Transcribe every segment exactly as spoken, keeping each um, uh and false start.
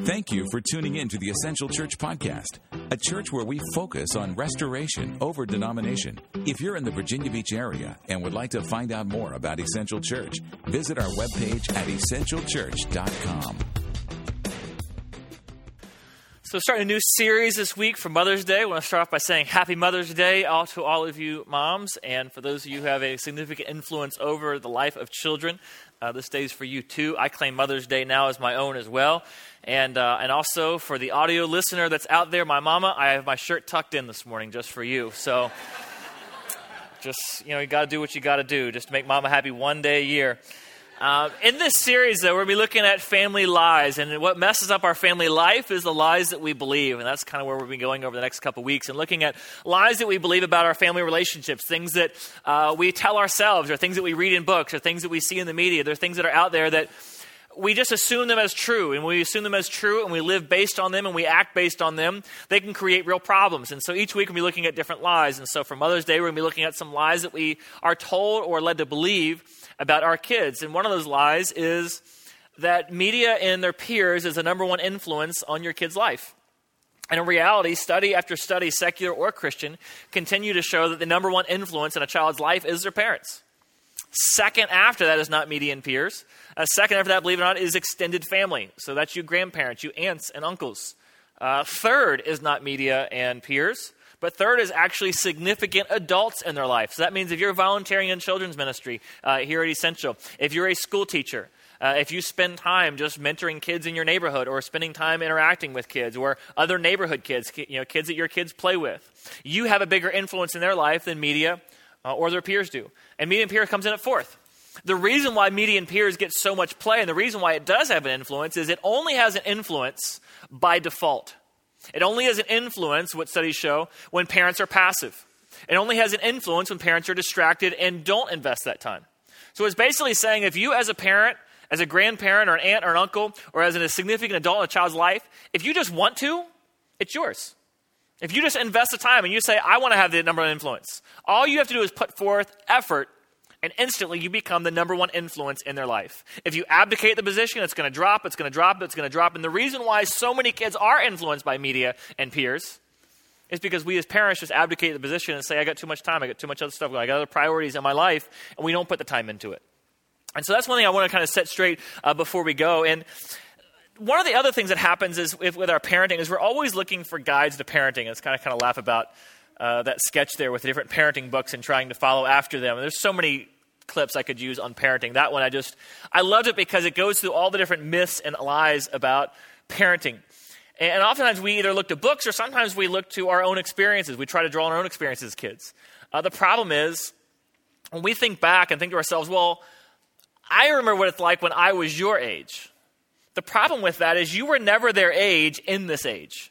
Thank you for tuning in to the Essential Church Podcast, a church where we focus on restoration over denomination. If you're in the Virginia Beach area and would like to find out more about Essential Church, visit our webpage at essential church dot com. So starting a new series this week for Mother's Day. I want to start off by saying Happy Mother's Day all to all of you moms. And for those of you who have a significant influence over the life of children, uh, this day is for you too. I claim Mother's Day now as my own as well. And uh, and also for the audio listener that's out there, my mama, I have my shirt tucked in this morning just for you. So just, you know, you got to do what you got to do just to make mama happy one day a year. Uh, in this series, though, we're going to be looking at family lies, and what messes up our family life is the lies that we believe, and that's kind of where we'll be going over the next couple weeks, and looking at lies that we believe about our family relationships, things that uh, we tell ourselves, or things that we read in books, or things that we see in the media. There are things that are out there that we just assume them as true, and we assume them as true, and we live based on them, and we act based on them. They can create real problems, and so each week we'll be looking at different lies, and so for Mother's Day, we're going to be looking at some lies that we are told or led to believe about our kids. And one of those lies is that media and their peers is the number one influence on your kid's life. And in reality, study after study, secular or Christian, continue to show that the number one influence in a child's life is their parents. Second after that is not media and peers. Uh, second after that, believe it or not, is extended family. So that's you grandparents, you aunts and uncles. Uh, third is not media and peers. But third is actually significant adults in their life. So that means if you're volunteering in children's ministry uh, here at Essential, if you're a school teacher, uh, if you spend time just mentoring kids in your neighborhood or spending time interacting with kids or other neighborhood kids, you know, kids that your kids play with, you have a bigger influence in their life than media uh, or their peers do. And media and peers comes in at fourth. The reason why media and peers get so much play and the reason why it does have an influence is it only has an influence by default. It only has an influence, what studies show, when parents are passive. It only has an influence when parents are distracted and don't invest that time. So it's basically saying if you as a parent, as a grandparent or an aunt or an uncle, or as a significant adult in a child's life, if you just want to, it's yours. If you just invest the time and you say, I want to have the number one influence, all you have to do is put forth effort, and instantly you become the number one influence in their life. If you abdicate the position, it's going to drop, it's going to drop, it's going to drop. And the reason why so many kids are influenced by media and peers is because we as parents just abdicate the position and say, I got too much time, I got too much other stuff, I got other priorities in my life, and we don't put the time into it. And so that's one thing I want to kind of set straight uh, before we go. And one of the other things that happens is if, with our parenting is we're always looking for guides to parenting. It's kind of kind of laugh about uh, that sketch there with the different parenting books and trying to follow after them. And there's so many clips I could use on parenting. That one I just, I loved it because it goes through all the different myths and lies about parenting. And oftentimes we either look to books or sometimes we look to our own experiences. We try to draw on our own experiences as kids. Uh, the problem is when we think back and think to ourselves, well, I remember what it's like when I was your age. The problem with that is you were never their age in this age.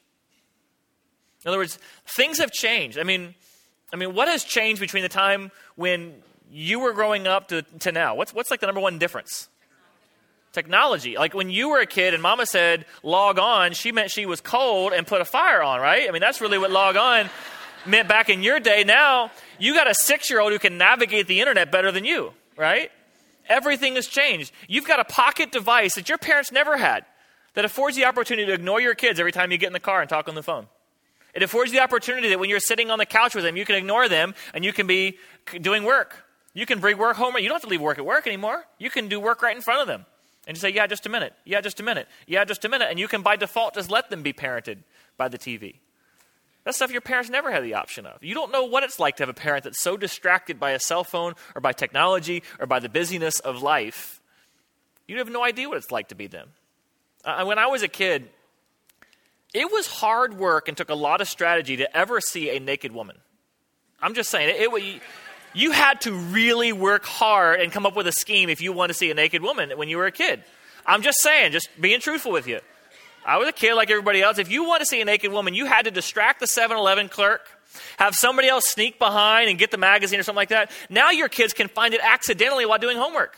In other words, things have changed. I mean, I mean, what has changed between the time when you were growing up to, to now? What's what's like the number one difference? Technology. Like when you were a kid and mama said log on, she meant she was cold and put a fire on, right? I mean, that's really what log on meant back in your day. Now, you got a six-year-old who can navigate the internet better than you, right? Everything has changed. You've got a pocket device that your parents never had that affords the opportunity to ignore your kids every time you get in the car and talk on the phone. It affords the opportunity that when you're sitting on the couch with them, you can ignore them and you can be doing work. You can bring work home. You don't have to leave work at work anymore. You can do work right in front of them. And you say, yeah, just a minute. Yeah, just a minute. Yeah, just a minute. And you can, by default, just let them be parented by the T V. That's stuff your parents never had the option of. You don't know what it's like to have a parent that's so distracted by a cell phone or by technology or by the busyness of life. You have no idea what it's like to be them. Uh, when I was a kid, it was hard work and took a lot of strategy to ever see a naked woman. I'm just saying, it, it you had to really work hard and come up with a scheme if you want to see a naked woman when you were a kid. I'm just saying, just being truthful with you. I was a kid like everybody else. If you want to see a naked woman, you had to distract the seven eleven clerk, have somebody else sneak behind and get the magazine or something like that. Now your kids can find it accidentally while doing homework.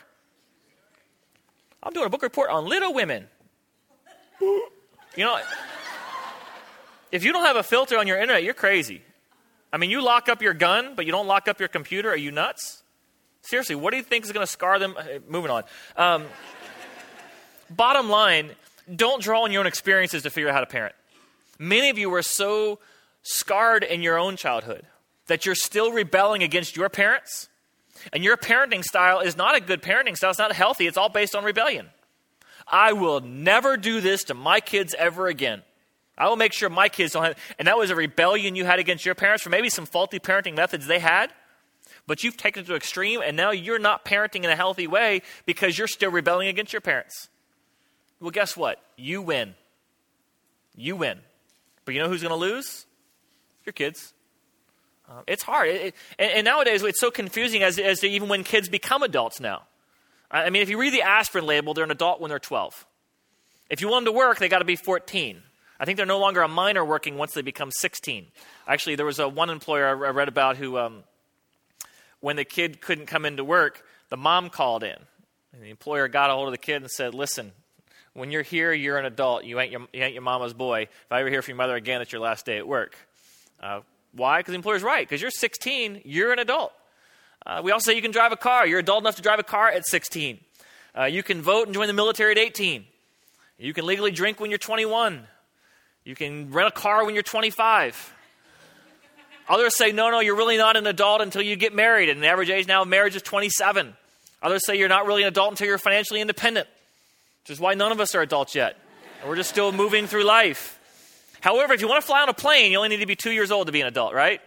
I'm doing a book report on Little Women. You know, if you don't have a filter on your internet, you're crazy. I mean, you lock up your gun, but you don't lock up your computer. Are you nuts? Seriously, what do you think is going to scar them? Uh, moving on. Um, bottom line, don't draw on your own experiences to figure out how to parent. Many of you were so scarred in your own childhood that you're still rebelling against your parents. And your parenting style is not a good parenting style. It's not healthy. It's all based on rebellion. I will never do this to my kids ever again. I will make sure my kids don't have, and that was a rebellion you had against your parents for maybe some faulty parenting methods they had, but you've taken it to extreme, and now you're not parenting in a healthy way because you're still rebelling against your parents. Well, guess what? You win. You win. But you know who's going to lose? Your kids. Uh, it's hard. It, it, and, and nowadays, it's so confusing as, as to even when kids become adults now. I mean, if you read the aspirin label, they're an adult when they're twelve. If you want them to work, they got to be fourteen. I think they're no longer a minor working once they become sixteen. Actually, there was a one employer I read about who, um, when the kid couldn't come into work, the mom called in. And the employer got a hold of the kid and said, listen, when you're here, you're an adult. You ain't your, you ain't your mama's boy. If I ever hear from your mother again, it's your last day at work. Uh, why? Because the employer's right. Because you're sixteen, you're an adult. Uh, we also say you can drive a car. You're adult enough to drive a car at sixteen. Uh, you can vote and join the military at eighteen. You can legally drink when you're twenty-one. You can rent a car when you're twenty-five. Others say, no, no, you're really not an adult until you get married. And the average age now of marriage is twenty-seven. Others say you're not really an adult until you're financially independent, which is why none of us are adults yet. And we're just still moving through life. However, if you want to fly on a plane, you only need to be two years old to be an adult, right?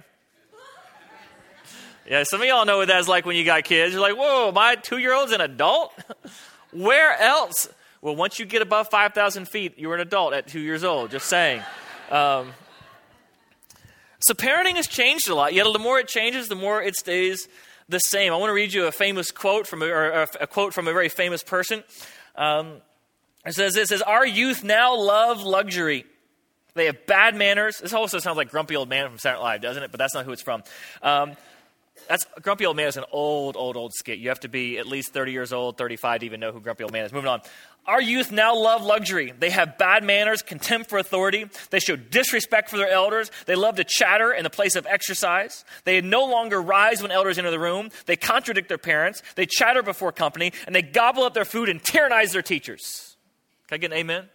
Yeah, some of y'all know what that's like when you got kids. You're like, whoa, my two-year-old's an adult? Where else? Well, once you get above five thousand feet, you're an adult at two years old, just saying. Um, so parenting has changed a lot. Yet the more it changes, the more it stays the same. I want to read you a famous quote from a, or a quote from a very famous person. Um, it says this, it says, our youth now love luxury. They have bad manners. This also sounds like Grumpy Old Man from Saturday Night Live, doesn't it? But that's not who it's from. Um, That's Grumpy Old Man is an old, old, old skit. You have to be at least thirty years old, thirty-five to even know who Grumpy Old Man is. Moving on. Our youth now love luxury. They have bad manners, contempt for authority. They show disrespect for their elders. They love to chatter in the place of exercise. They no longer rise when elders enter the room. They contradict their parents. They chatter before company. And they gobble up their food and tyrannize their teachers. Can I get an amen? Amen.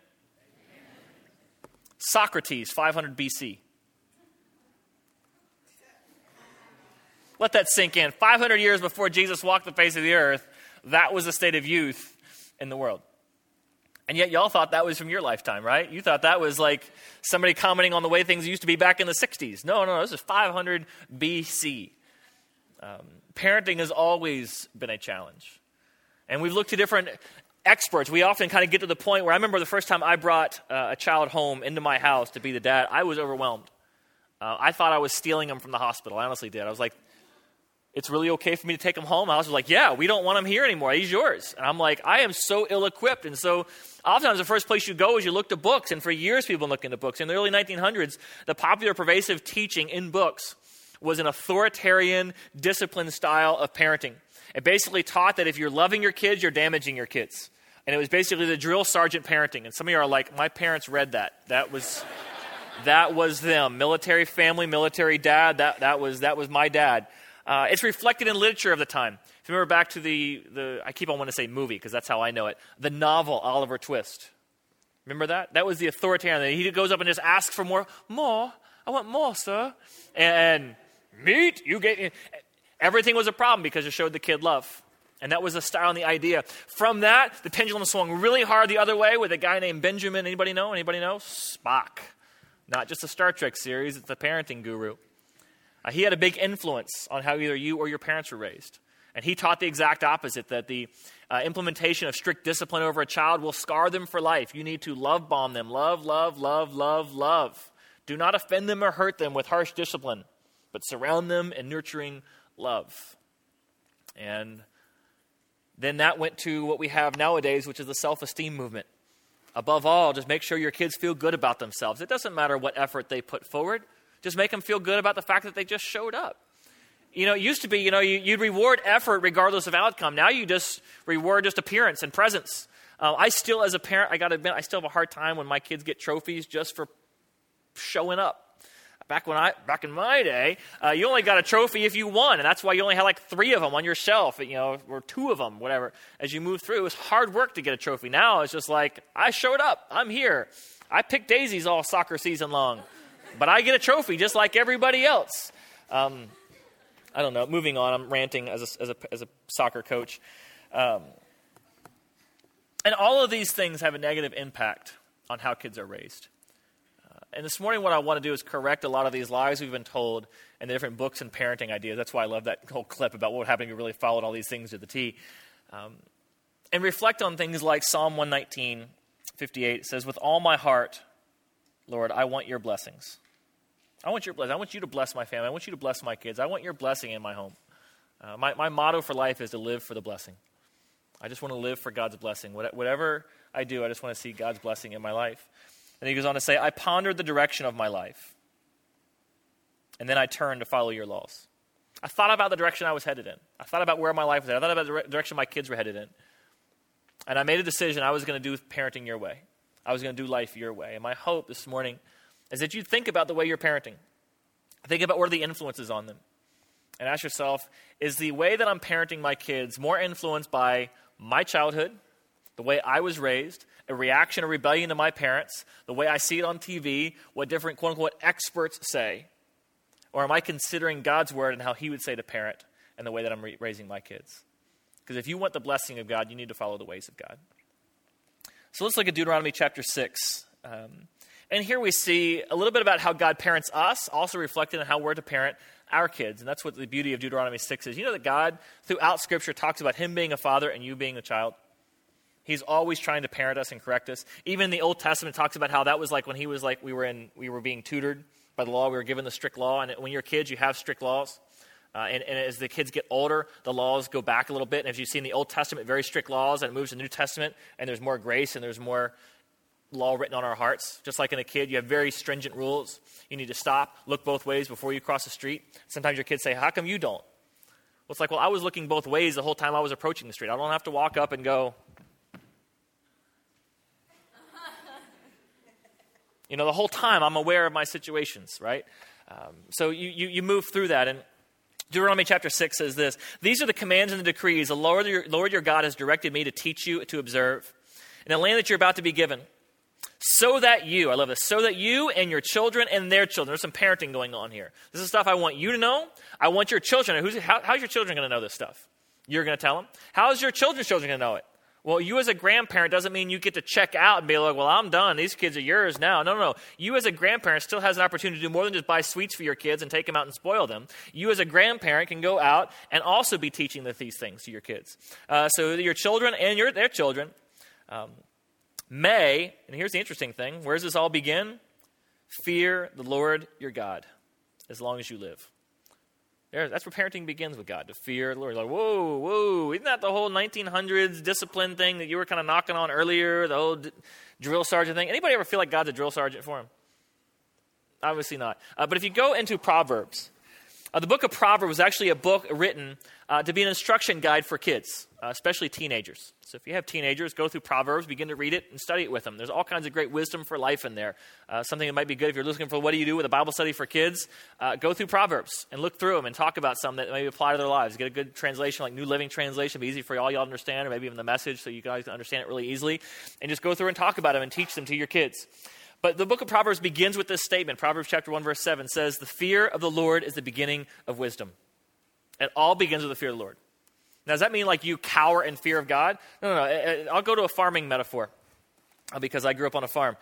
Socrates, five hundred B C. Let that sink in. five hundred years before Jesus walked the face of the earth, that was the state of youth in the world. And yet y'all thought that was from your lifetime, right? You thought that was like somebody commenting on the way things used to be back in the sixties. No, no, no, this is five hundred B C. Um, parenting has always been a challenge. And we've looked to different experts. We often kind of get to the point where I remember the first time I brought uh, a child home into my house to be the dad, I was overwhelmed. Uh, I thought I was stealing him from the hospital. I honestly did. I was like, it's really okay for me to take him home? I was like, yeah, we don't want him here anymore. He's yours. And I'm like, I am so ill-equipped. And so oftentimes the first place you go is you look to books. And for years people look into books. In the early nineteen hundreds, the popular pervasive teaching in books was an authoritarian, disciplined style of parenting. It basically taught that if you're loving your kids, you're damaging your kids. And it was basically the drill sergeant parenting. And some of you are like, my parents read that. That was that was them. Military family, military dad, that, that, was, that was my dad. Uh, it's reflected in literature of the time. If you remember back to the, the I keep on wanting to say movie because that's how I know it, the novel Oliver Twist. Remember that? That was the authoritarian. He goes up and just asks for more. More? I want more, sir. And meat? You get everything was a problem because it showed the kid love. And that was the style and the idea. From that, the pendulum swung really hard the other way with a guy named Benjamin. Anybody know? Anybody know? Spock. Not just a Star Trek series, it's the parenting guru. Uh, he had a big influence on how either you or your parents were raised. And he taught the exact opposite, that the uh, implementation of strict discipline over a child will scar them for life. You need to love bomb them. Love, love, love, love, love. Do not offend them or hurt them with harsh discipline, but surround them in nurturing love. And then that went to what we have nowadays, which is the self-esteem movement. Above all, just make sure your kids feel good about themselves. It doesn't matter what effort they put forward. Just make them feel good about the fact that they just showed up. You know, it used to be, you know, you, you'd reward effort regardless of outcome. Now you just reward just appearance and presence. Uh, I still, as a parent, I got to admit, I still have a hard time when my kids get trophies just for showing up. Back when I, back in my day, uh, you only got a trophy if you won, and that's why you only had like three of them on your shelf, you know, or two of them, whatever. As you move through, it was hard work to get a trophy. Now it's just like, I showed up, I'm here. I picked daisies all soccer season long, but I get a trophy just like everybody else. Um, I don't know. Moving on, I'm ranting as a, as a, as a soccer coach. Um, and all of these things have a negative impact on how kids are raised. Uh, and this morning what I want to do is correct a lot of these lies we've been told in the different books and parenting ideas. That's why I love that whole clip about what would happen if you really followed all these things to the T. Um, and reflect on things like Psalm one nineteen, fifty-eight. It says, with all my heart, Lord, I want your blessings. I want your blessing. I want you to bless my family. I want you to bless my kids. I want your blessing in my home. Uh, my, my motto for life is to live for the blessing. I just want to live for God's blessing. What, whatever I do, I just want to see God's blessing in my life. And he goes on to say, I pondered the direction of my life, and then I turned to follow your laws. I thought about the direction I was headed in. I thought about where my life was headed. I thought about the direction my kids were headed in. And I made a decision I was going to do parenting your way. I was going to do life your way. And my hope this morning is that you think about the way you're parenting. Think about what are the influences on them. And ask yourself, is the way that I'm parenting my kids more influenced by my childhood, the way I was raised, a reaction or rebellion to my parents, the way I see it on T V, what different quote-unquote experts say? Or am I considering God's word and how he would say to parent and the way that I'm re- raising my kids? Because if you want the blessing of God, you need to follow the ways of God. So let's look at Deuteronomy chapter six. Um, and here we see a little bit about how God parents us, also reflected on how we're to parent our kids. And that's what the beauty of Deuteronomy six is. You know that God, throughout Scripture, talks about him being a father and you being a child. He's always trying to parent us and correct us. Even in the Old Testament, talks about how that was like when he was like, we were in, we were being tutored by the law. We were given the strict law. And when you're kids, you have strict laws. Uh, and, and as the kids get older, the laws go back a little bit. And as you see in the Old Testament, very strict laws, and it moves to the New Testament, and there's more grace and there's more law written on our hearts. Just like in a kid, you have very stringent rules. You need to stop, look both ways before you cross the street. Sometimes your kids say, how come you don't? Well, it's like, well, I was looking both ways the whole time I was approaching the street. I don't have to walk up and go, you know, the whole time I'm aware of my situations, right? Um, so you, you, you move through that. And Deuteronomy chapter six says this, these are the commands and the decrees the Lord your, Lord your God has directed me to teach you to observe in the land that you're about to be given, so that you, I love this, so that you and your children and their children, there's some parenting going on here. This is stuff I want you to know. I want your children, who's, how, how's your children going to know this stuff? You're going to tell them. How's your children's children going to know it? Well, you as a grandparent doesn't mean you get to check out and be like, well, I'm done. These kids are yours now. No, no, no. You as a grandparent still has an opportunity to do more than just buy sweets for your kids and take them out and spoil them. You as a grandparent can go out and also be teaching the, these things to your kids. Uh, so your children and your their children um, may, and here's the interesting thing, where does this all begin? Fear the Lord your God as long as you live. There, that's where parenting begins with God, to fear the Lord. Like, whoa, whoa, isn't that the whole nineteen hundreds discipline thing that you were kind of knocking on earlier, the old drill sergeant thing? Anybody ever feel like God's a drill sergeant for him? Obviously not. Uh, but if you go into Proverbs, uh, the book of Proverbs was actually a book written uh, to be an instruction guide for kids, uh, especially teenagers. So if you have teenagers, go through Proverbs, begin to read it and study it with them. There's all kinds of great wisdom for life in there. Uh, something that might be good if you're looking for what do you do with a Bible study for kids, uh, go through Proverbs and look through them and talk about some that maybe apply to their lives. Get a good translation like New Living Translation, be easy for all y'all to understand, or maybe even the Message so you guys can understand it really easily. And just go through and talk about them and teach them to your kids. But the book of Proverbs begins with this statement. Proverbs chapter one, verse seven says, the fear of the Lord is the beginning of wisdom. It all begins with the fear of the Lord. Now, does that mean like you cower in fear of God? No, no, no. I'll go to a farming metaphor because I grew up on a farm.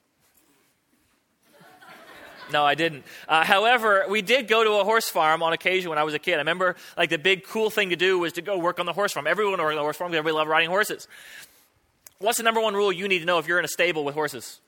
No, I didn't. Uh, however, we did go to a horse farm on occasion when I was a kid. I remember like the big cool thing to do was to go work on the horse farm. Everyone worked on the horse farm because everybody loved riding horses. What's the number one rule you need to know if you're in a stable with horses?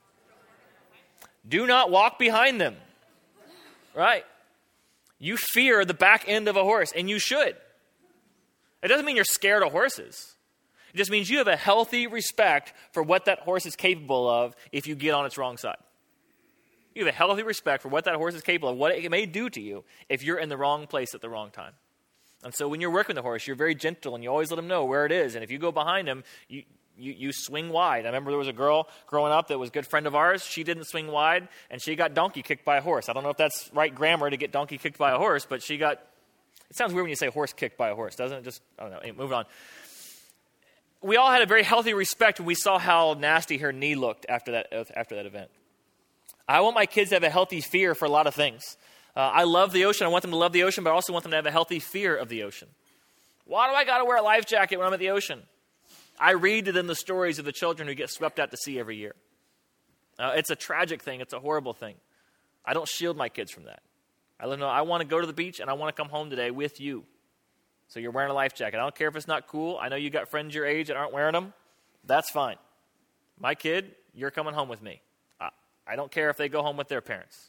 Do not walk behind them, right? You fear the back end of a horse, and you should. It doesn't mean you're scared of horses. It just means you have a healthy respect for what that horse is capable of if you get on its wrong side. You have a healthy respect for what that horse is capable of, what it may do to you if you're in the wrong place at the wrong time. And so when you're working the horse, you're very gentle, and you always let him know where it is. And if you go behind him, you you, you swing wide. I remember there was a girl growing up that was a good friend of ours. She didn't swing wide, and she got donkey kicked by a horse. I don't know if that's right grammar to get donkey kicked by a horse, but she got, it sounds weird when you say horse kicked by a horse, doesn't it? Just, I don't know. Anyway, moving on. We all had a very healthy respect when we saw how nasty her knee looked after that, after that event. I want my kids to have a healthy fear for a lot of things. Uh, I love the ocean. I want them to love the ocean, but I also want them to have a healthy fear of the ocean. Why do I got to wear a life jacket when I'm at the ocean? I read to them the stories of the children who get swept out to sea every year. Uh, it's a tragic thing. It's a horrible thing. I don't shield my kids from that. I let them know I want to go to the beach and I want to come home today with you. So you're wearing a life jacket. I don't care if it's not cool. I know you got friends your age that aren't wearing them. That's fine. My kid, you're coming home with me. I, I don't care if they go home with their parents.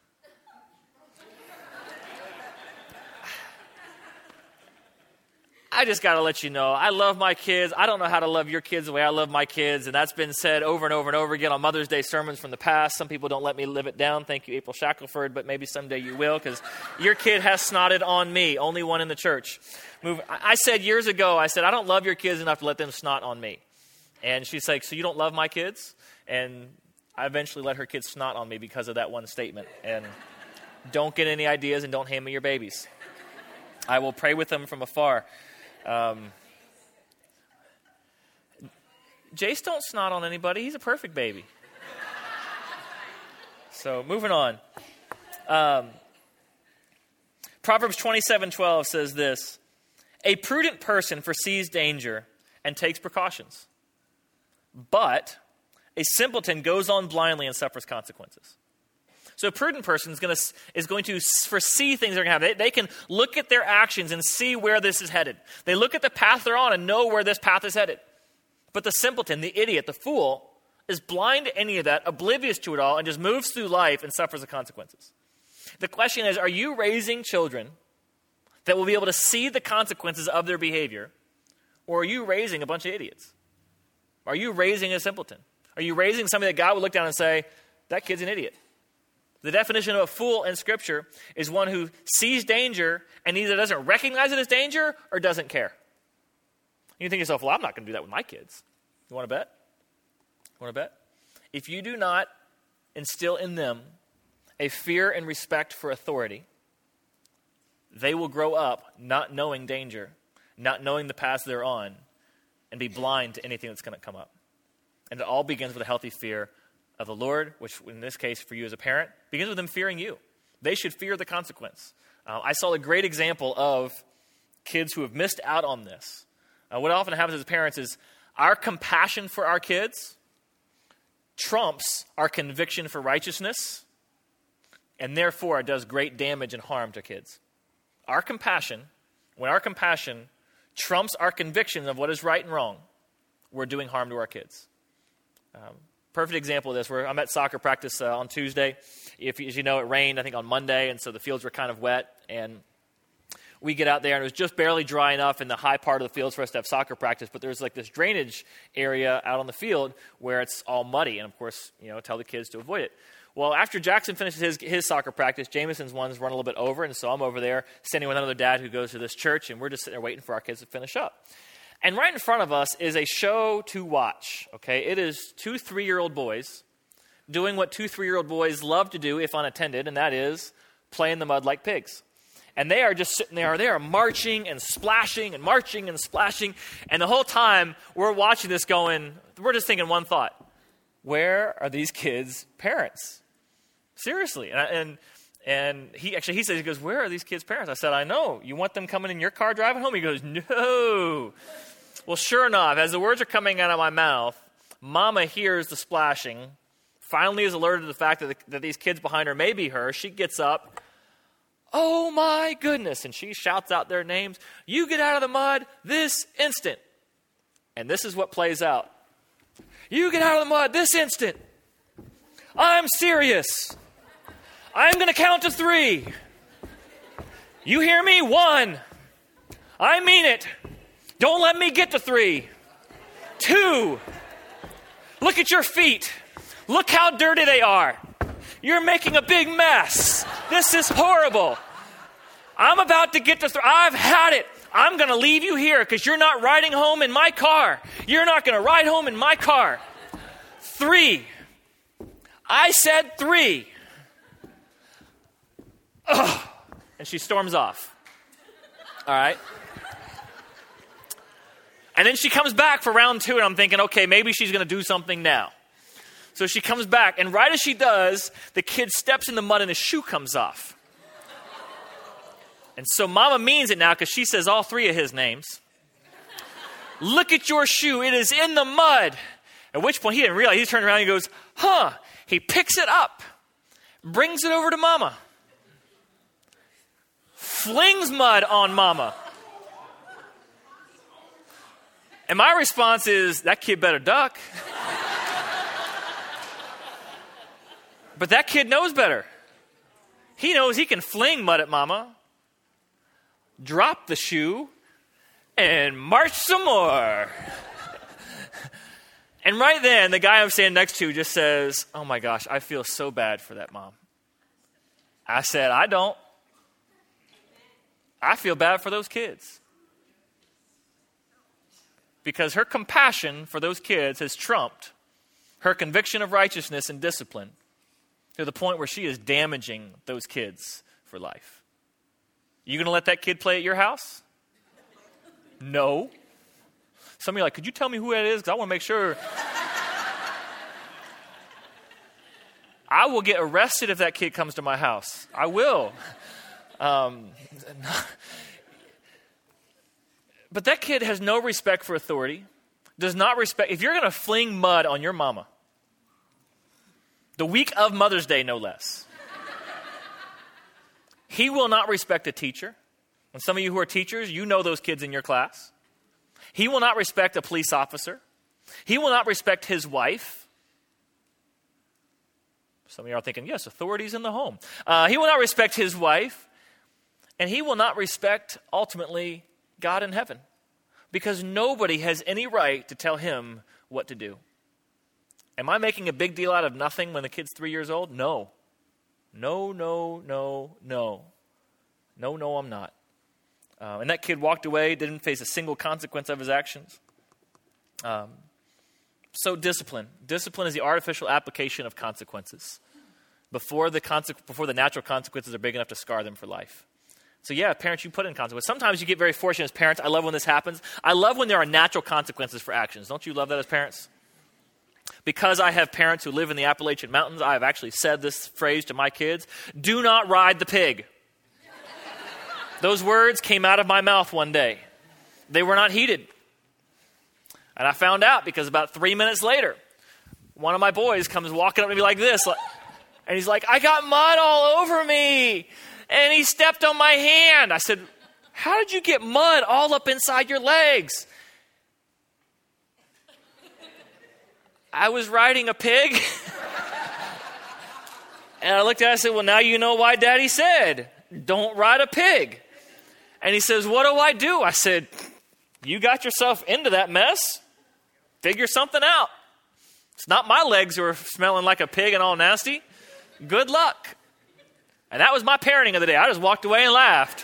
I just got to let you know, I love my kids. I don't know how to love your kids the way I love my kids, and that's been said over and over and over again on Mother's Day sermons from the past. Some people don't let me live it down. Thank you, April Shackelford, but maybe someday you will, because your kid has snotted on me, only one in the church. Move. I said years ago, I said, I don't love your kids enough to let them snot on me. And she's like, so you don't love my kids? And I eventually let her kids snot on me because of that one statement. And don't get any ideas and don't hand me your babies. I will pray with them from afar. Um, Jace don't snot on anybody. He's a perfect baby. So moving on. Um, Proverbs twenty-seven twelve says this: a prudent person foresees danger and takes precautions, but a simpleton goes on blindly and suffers consequences. So a prudent person is going to, is going to foresee things that are going to happen. They, they can look at their actions and see where this is headed. They look at the path they're on and know where this path is headed. But the simpleton, the idiot, the fool, is blind to any of that, oblivious to it all, and just moves through life and suffers the consequences. The question is, are you raising children that will be able to see the consequences of their behavior, or are you raising a bunch of idiots? Are you raising a simpleton? Are you raising somebody that God would look down and say, that kid's an idiot? The definition of a fool in Scripture is one who sees danger and either doesn't recognize it as danger or doesn't care. You think to yourself, well, I'm not going to do that with my kids. You want to bet? Want to bet? If you do not instill in them a fear and respect for authority, they will grow up not knowing danger, not knowing the paths they're on, and be blind to anything that's going to come up. And it all begins with a healthy fear of the Lord, which in this case for you as a parent, begins with them fearing you. They should fear the consequence. Uh, I saw a great example of kids who have missed out on this. Uh, what often happens as parents is our compassion for our kids trumps our conviction for righteousness, and therefore it does great damage and harm to kids. Our compassion, when our compassion trumps our conviction of what is right and wrong, we're doing harm to our kids. Um, Perfect example of this, where I'm at soccer practice uh, on Tuesday. If, as you know, it rained, I think, on Monday, and so the fields were kind of wet. And we get out there, and it was just barely dry enough in the high part of the fields for us to have soccer practice. But there's like this drainage area out on the field where it's all muddy. And, of course, you know, tell the kids to avoid it. Well, after Jackson finishes his, his soccer practice, Jameson's ones run a little bit over. And so I'm over there standing with another dad who goes to this church, and we're just sitting there waiting for our kids to finish up. And right in front of us is a show to watch, okay? It is two three-year-old boys doing what two three-year-old boys love to do if unattended, and that is play in the mud like pigs. And they are just sitting there. They are marching and splashing and marching and splashing. And the whole time we're watching this going, we're just thinking one thought: where are these kids' parents? Seriously. And and, and he actually, he says, he goes, where are these kids' parents? I said, I know. You want them coming in your car driving home? He goes, no. Well, sure enough, as the words are coming out of my mouth, Mama hears the splashing, finally is alerted to the fact that, the, that these kids behind her may be her. She gets up, oh my goodness, and she shouts out their names. You get out of the mud this instant. And this is what plays out. You get out of the mud this instant. I'm serious. I'm going to count to three. You hear me? One. I mean it. Don't let me get to three. Two. Look at your feet. Look how dirty they are. You're making a big mess. This is horrible. I'm about to get to three. I've had it. I'm going to leave you here because you're not riding home in my car. You're not going to ride home in my car. Three. I said three. Ugh. And she storms off. All right. And then she comes back for round two, and I'm thinking, okay, maybe she's going to do something now. So she comes back, and right as she does, the kid steps in the mud and his shoe comes off. And so Mama means it now because she says all three of his names. Look at your shoe. It is in the mud. At which point he didn't realize. He turned around and he goes, huh. He picks it up, brings it over to Mama, flings mud on Mama. And my response is, that kid better duck. But that kid knows better. He knows he can fling mud at Mama, drop the shoe, and march some more. And right then, the guy I'm standing next to just says, oh my gosh, I feel so bad for that mom. I said, I don't. I feel bad for those kids. Because her compassion for those kids has trumped her conviction of righteousness and discipline to the point where she is damaging those kids for life. You going to let that kid play at your house? No. Some of you are like, could you tell me who that is? Because I want to make sure. I will get arrested if that kid comes to my house. I will. Um, but that kid has no respect for authority, does not respect. If you're going to fling mud on your mama, the week of Mother's Day, no less, he will not respect a teacher. And some of you who are teachers, you know those kids in your class. He will not respect a police officer. He will not respect his wife. Some of you are thinking, yes, authority's in the home. Uh, he will not respect his wife. And he will not respect, ultimately, God in heaven. Because nobody has any right to tell him what to do. Am I making a big deal out of nothing when the kid's three years old? No. No, no, no, no. No, no, I'm not. Uh, and that kid walked away, didn't face a single consequence of his actions. Um, so discipline. Discipline is the artificial application of consequences before the conse- before the natural consequences are big enough to scar them for life. So yeah, parents, you put in consequences. Sometimes you get very fortunate as parents. I love when this happens. I love when there are natural consequences for actions. Don't you love that as parents? Because I have parents who live in the Appalachian Mountains, I have actually said this phrase to my kids: do not ride the pig. Those words came out of my mouth one day. They were not heeded. And I found out because about three minutes later, one of my boys comes walking up to me like this. And he's like, I got mud all over me. And he stepped on my hand. I said, how did you get mud all up inside your legs? I was riding a pig. And I looked at it and I said, well, now you know why Daddy said, don't ride a pig. And he says, what do I do? I said, you got yourself into that mess. Figure something out. It's not my legs who are smelling like a pig and all nasty. Good luck. And that was my parenting of the day. I just walked away and laughed.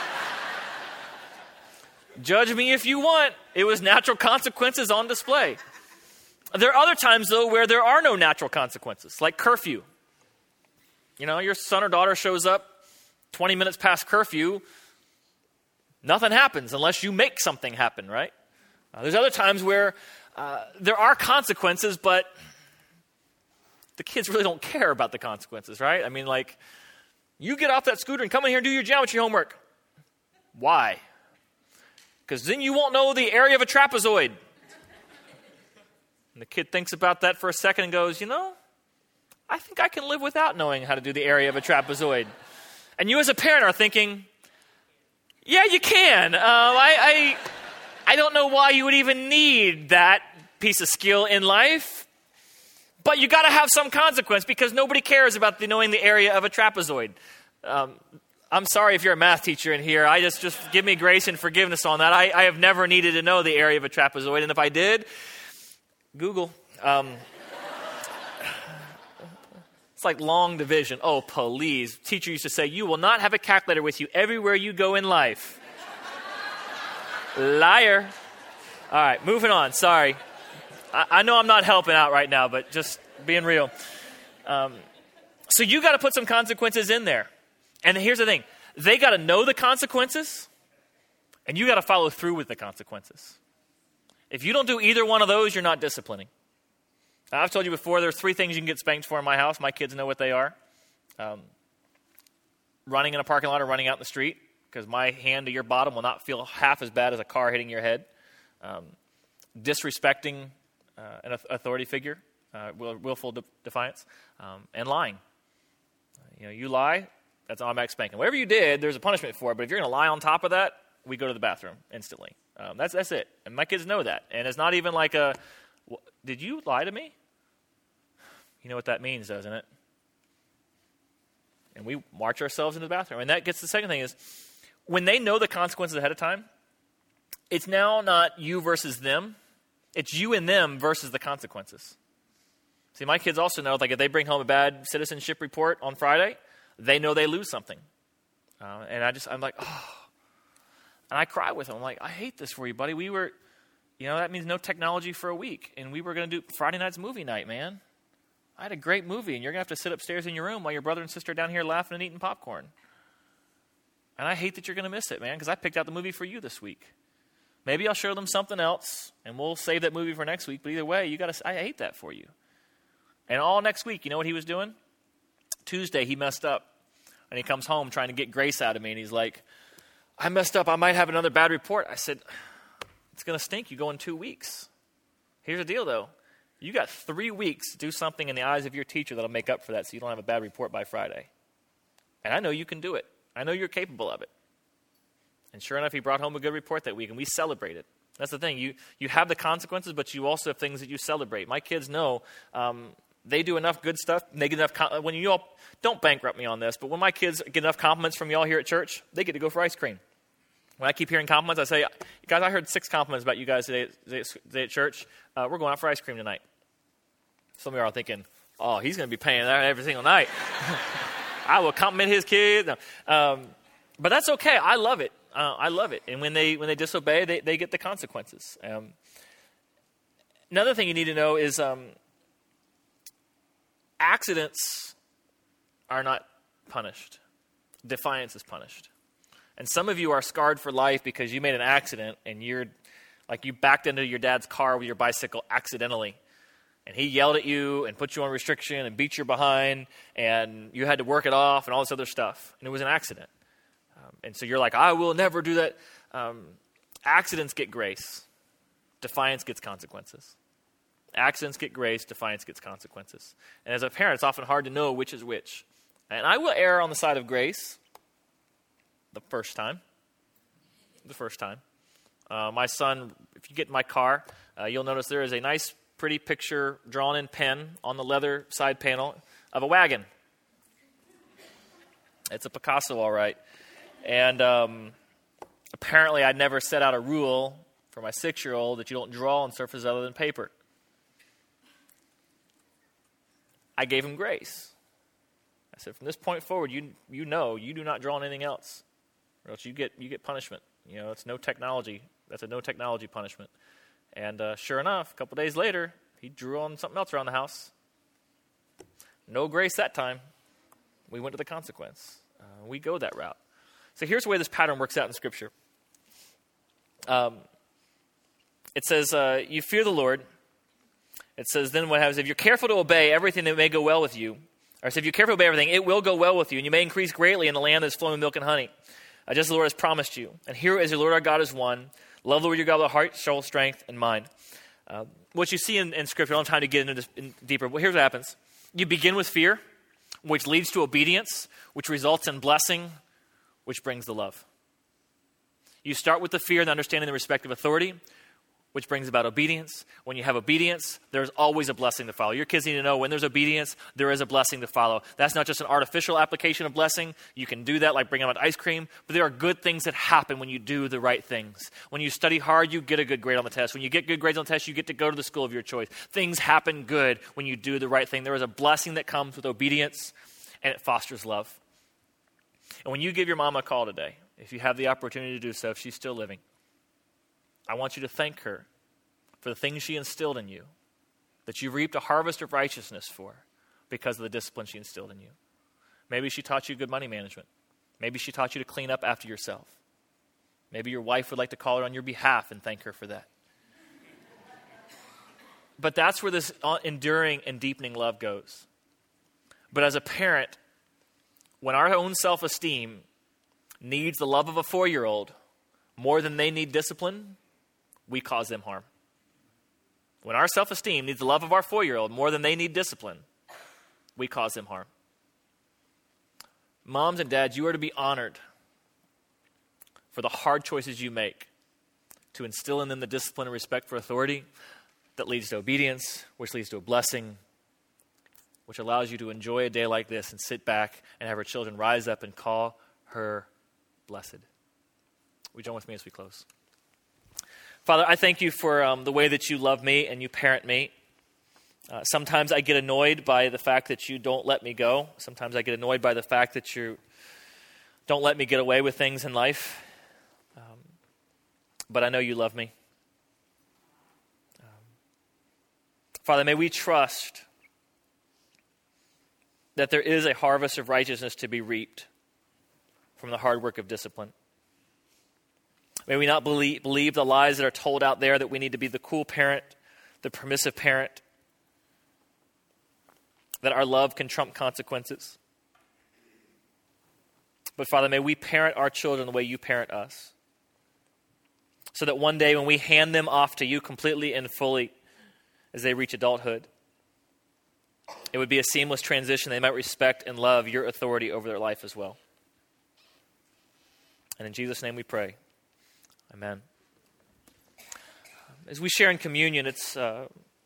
Judge me if you want. It was natural consequences on display. There are other times, though, where there are no natural consequences, like curfew. You know, your son or daughter shows up twenty minutes past curfew. Nothing happens unless you make something happen, right? Uh, there's other times where uh, there are consequences, but the kids really don't care about the consequences, right? I mean, like, you get off that scooter and come in here and do your geometry homework. Why? Because then you won't know the area of a trapezoid. And the kid thinks about that for a second and goes, you know, I think I can live without knowing how to do the area of a trapezoid. And you as a parent are thinking, yeah, you can. Um, I, I, I don't know why you would even need that piece of skill in life, but you got to have some consequence because nobody cares about the, knowing the area of a trapezoid. Um, I'm sorry if you're a math teacher in here. I just, just give me grace and forgiveness on that. I, I have never needed to know the area of a trapezoid, and if I did, Google. Um, It's like long division. Oh, please. Teacher used to say, you will not have a calculator with you everywhere you go in life. Liar. All right, moving on. Sorry. I, I know I'm not helping out right now, but just being real. Um, so you got to put some consequences in there. And here's the thing. They got to know the consequences, and you got to follow through with the consequences. If you don't do either one of those, you're not disciplining. Now, I've told you before, there's three things you can get spanked for in my house. My kids know what they are. Um, running in a parking lot or running out in the street, because my hand to your bottom will not feel half as bad as a car hitting your head. Um, disrespecting uh, an authority figure, uh, will, willful de- defiance, um, and lying. You know, you lie, that's automatic spanking. Whatever you did, there's a punishment for it, but if you're going to lie on top of that, we go to the bathroom instantly. Um, that's that's it. And my kids know that. And it's not even like a, did you lie to me? You know what that means, doesn't it? And we march ourselves into the bathroom. And that gets the second thing is, when they know the consequences ahead of time, it's now not you versus them. It's you and them versus the consequences. See, my kids also know, like, if they bring home a bad citizenship report on Friday, they know they lose something. Uh, and I just, I'm like, oh. And I cry with them. I'm like, I hate this for you, buddy. We were, you know, that means no technology for a week. And we were going to do Friday night's movie night, man. I had a great movie, and you're going to have to sit upstairs in your room while your brother and sister are down here laughing and eating popcorn. And I hate that you're going to miss it, man, because I picked out the movie for you this week. Maybe I'll show them something else, and we'll save that movie for next week. But either way, you got to. I hate that for you. And all next week, you know what he was doing? Tuesday, he messed up. And he comes home trying to get grace out of me, and he's like, I messed up. I might have another bad report. I said, it's going to stink. You go in two weeks. Here's the deal, though. You got three weeks to do something in the eyes of your teacher that'll make up for that so you don't have a bad report by Friday. And I know you can do it. I know you're capable of it. And sure enough, he brought home a good report that week, and we celebrated. That's the thing. You you have the consequences, but you also have things that you celebrate. My kids know um, they do enough good stuff. And they get enough. Com- when you all don't bankrupt me on this, but when my kids get enough compliments from y'all here at church, they get to go for ice cream. When I keep hearing compliments, I say, guys, I heard six compliments about you guys today, today at church. Uh, we're going out for ice cream tonight. Some of you are thinking, oh, he's going to be paying that every single night. I will compliment his kids. No. Um, but that's okay. I love it. Uh, I love it. And when they when they disobey, they, they get the consequences. Um, another thing you need to know is um, accidents are not punished. Defiance is punished. And some of you are scarred for life because you made an accident and you're like you backed into your dad's car with your bicycle accidentally. And he yelled at you and put you on restriction and beat your behind, and you had to work it off and all this other stuff. And it was an accident. Um, and so you're like, I will never do that. Um, accidents get grace. Defiance gets consequences. Accidents get grace. Defiance gets consequences. And as a parent, it's often hard to know which is which. And I will err on the side of grace the first time. The first time. Uh, my son, if you get in my car, uh, you'll notice there is a nice pretty picture drawn in pen on the leather side panel of a wagon. It's a Picasso, all right. And um, apparently I'd never set out a rule for my six-year-old that you don't draw on surfaces other than paper. I gave him grace. I said, from this point forward, you you know you do not draw on anything else, or else you get you get punishment. You know, it's no technology. That's a no technology punishment. And uh, sure enough, a couple days later, he drew on something else around the house. No grace that time. We went to the consequence. Uh, we go that route. So here's the way this pattern works out in Scripture. Um, it says, uh, you fear the Lord. It says, then what happens? If you're careful to obey everything, that may go well with you. Or so if you're careful to obey everything, it will go well with you, and you may increase greatly in the land that is flowing with milk and honey. Uh, just as the Lord has promised you. And here is your Lord our God is one. Love the Lord your God with all heart, soul, strength, and mind. Uh, what you see in, in Scripture, I don't have time to get into this in deeper, but here's what happens. You begin with fear, which leads to obedience, which results in blessing, which brings the love. You start with the fear and understanding the respect of authority, which brings about obedience. When you have obedience, there's always a blessing to follow. Your kids need to know when there's obedience, there is a blessing to follow. That's not just an artificial application of blessing. You can do that like bringing out ice cream, but there are good things that happen when you do the right things. When you study hard, you get a good grade on the test. When you get good grades on the test, you get to go to the school of your choice. Things happen good when you do the right thing. There is a blessing that comes with obedience, and it fosters love. And when you give your mom a call today, if you have the opportunity to do so, if she's still living, I want you to thank her for the things she instilled in you, that you reaped a harvest of righteousness for because of the discipline she instilled in you. Maybe she taught you good money management. Maybe she taught you to clean up after yourself. Maybe your wife would like to call her on your behalf and thank her for that. But that's where this enduring and deepening love goes. But as a parent, when our own self-esteem needs the love of a four-year-old more than they need discipline, we cause them harm. When our self-esteem needs the love of our four-year-old more than they need discipline, we cause them harm. Moms and dads, you are to be honored for the hard choices you make to instill in them the discipline and respect for authority that leads to obedience, which leads to a blessing, which allows you to enjoy a day like this and sit back and have her children rise up and call her blessed. Will you join with me as we close? Father, I thank you for um, the way that you love me and you parent me. Uh, sometimes I get annoyed by the fact that you don't let me go. Sometimes I get annoyed by the fact that you don't let me get away with things in life. Um, but I know you love me. Um, Father, may we trust that there is a harvest of righteousness to be reaped from the hard work of discipline. May we not believe, believe the lies that are told out there that we need to be the cool parent, the permissive parent, that our love can trump consequences. But Father, may we parent our children the way you parent us, so that one day when we hand them off to you completely and fully as they reach adulthood, it would be a seamless transition. They might respect and love your authority over their life as well. And in Jesus' name we pray. Amen. As we share in communion, it's uh,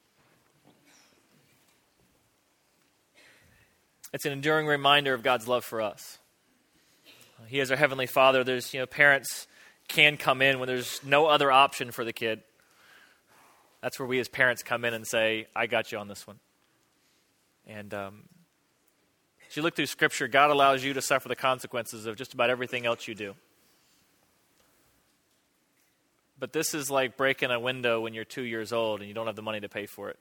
it's an enduring reminder of God's love for us. He is our Heavenly Father. There's, you know, parents can come in when there's no other option for the kid. That's where we as parents come in and say, I got you on this one. And um, as you look through Scripture, God allows you to suffer the consequences of just about everything else you do. But this is like breaking a window when you're two years old and you don't have the money to pay for it.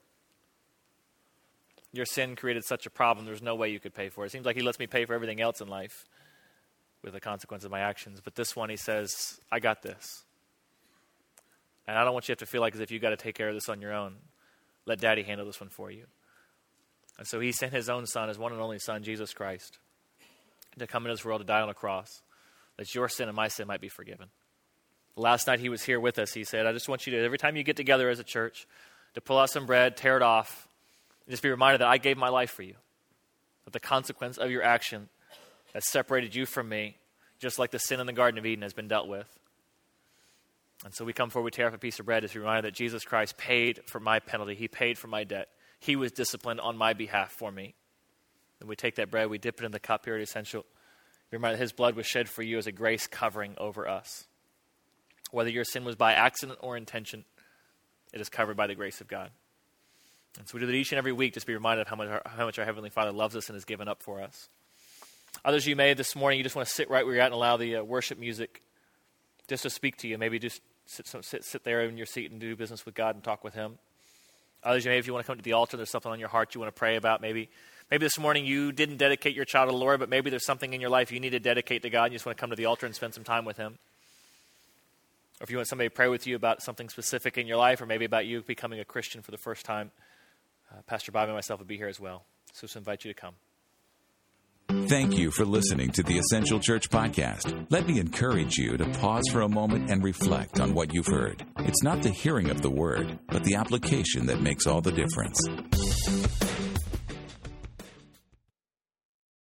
Your sin created such a problem, there's no way you could pay for it. It seems like he lets me pay for everything else in life with the consequence of my actions. But this one, he says, I got this. And I don't want you to have to feel like as if you got to take care of this on your own. Let Daddy handle this one for you. And so he sent his own son, his one and only son, Jesus Christ, to come into this world to die on a cross, that your sin and my sin might be forgiven. Last night he was here with us. He said, I just want you to, every time you get together as a church, to pull out some bread, tear it off, and just be reminded that I gave my life for you. That the consequence of your action that separated you from me, just like the sin in the Garden of Eden, has been dealt with. And so we come forward, we tear off a piece of bread as a reminder that Jesus Christ paid for my penalty. He paid for my debt. He was disciplined on my behalf for me. And we take that bread, we dip it in the cup here at Essential. Be reminded that his blood was shed for you as a grace covering over us. Whether your sin was by accident or intention, it is covered by the grace of God. And so we do that each and every week, just be reminded of how much, our, how much our Heavenly Father loves us and has given up for us. Others of you may this morning, you just want to sit right where you're at and allow the uh, worship music just to speak to you. Maybe just sit, sit, sit there in your seat and do business with God and talk with him. Others of you, maybe if you want to come to the altar, there's something on your heart you want to pray about. Maybe maybe this morning you didn't dedicate your child to the Lord, but maybe there's something in your life you need to dedicate to God and you just want to come to the altar and spend some time with him. Or if you want somebody to pray with you about something specific in your life, or maybe about you becoming a Christian for the first time, uh, Pastor Bobby and myself would be here as well. So just invite you to come. Thank you for listening to the Essential Church Podcast. Let me encourage you to pause for a moment and reflect on what you've heard. It's not the hearing of the word, but the application that makes all the difference.